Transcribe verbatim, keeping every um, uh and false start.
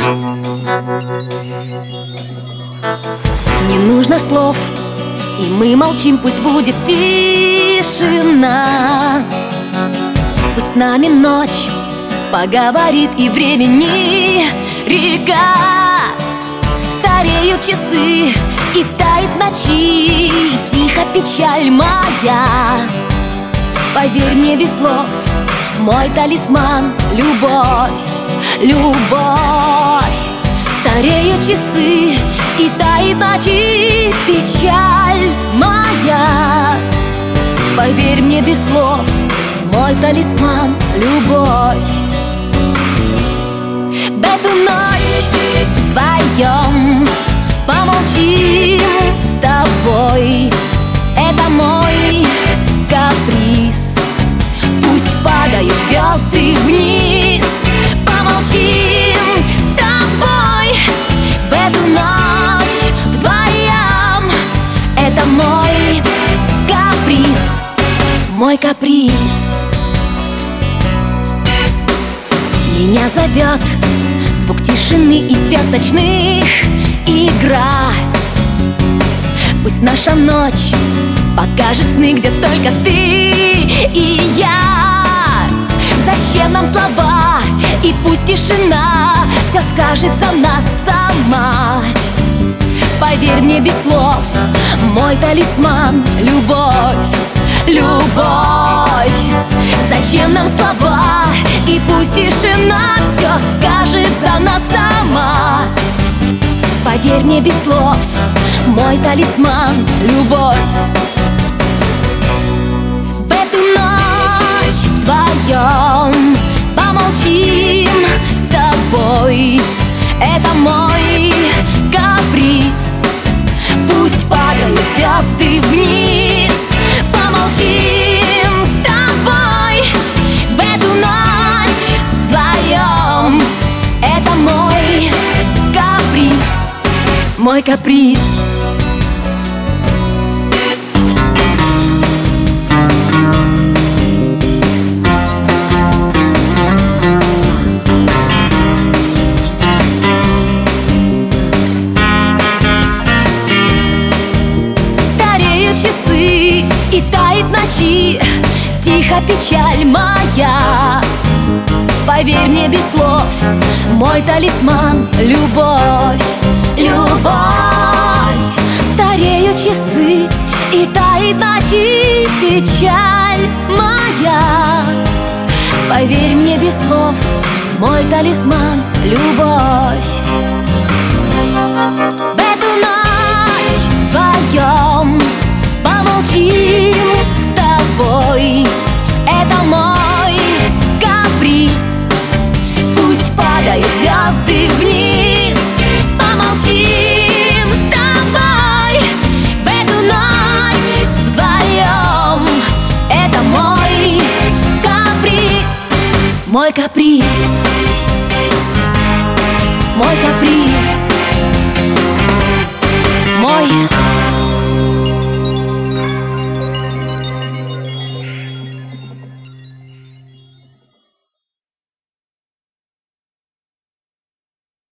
Не нужно слов, и мы молчим, пусть будет тишина. Пусть с нами ночь поговорит, и времени река. Стареют часы, и тает в ночи тихо печаль моя. Поверь мне без слов, мой талисман — любовь, любовь. Стареют часы, и тает в ночи печаль моя. Поверь мне без слов, мой талисман — любовь. В эту ночь вдвоем помолчим с тобой. Это мой каприз. Пусть падают звезды вниз. Помолчим с тобой в эту ночь вдвоем. Это мой каприз, мой каприз. Меня зовет звук тишины и звездочных игра. Пусть наша ночь покажет сны, где только ты и я. Зачем нам слова, и пусть тишина все скажет за нас сама. Поверь мне без слов, мой талисман — любовь, любовь. Зачем нам слова, и пусть тишина все скажет за нас сама. Поверь мне без слов, мой талисман — любовь. В эту ночь вдвоем помолчим с тобой. Это мой каприз. Пусть падают звезды вниз. Помолчим с тобой в эту ночь вдвоем. Это мой каприз, мой каприз. Часы, и тает в ночи тихо печаль моя. Поверь мне без слов, мой талисман — любовь, любовь. Стареют часы, и тает в ночи печаль моя. Поверь мне без слов, мой талисман — любовь. В эту ночь вдвоем помолчим с тобой. Это мой каприз. Пусть падают звезды вниз. Помолчим с тобой в эту ночь вдвоем. Это мой каприз, мой каприз.